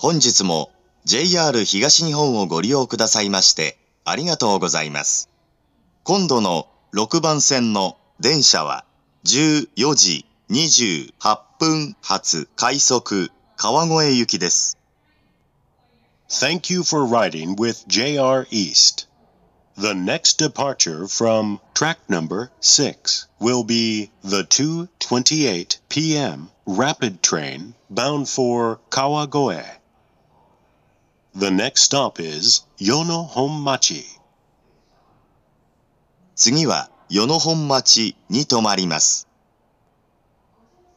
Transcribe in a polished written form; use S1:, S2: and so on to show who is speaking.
S1: 本日も JR 東日本をご利用くださいましてありがとうございます。今度の6番線の電車は14時28分発快速川越行きです。
S2: Thank you for riding with JR East. The next departure from track number 6 will be the 2:28 p.m. rapid train bound for Kawagoe. The next stop is Yonohonmachi.
S1: 次は与野本町に停まります。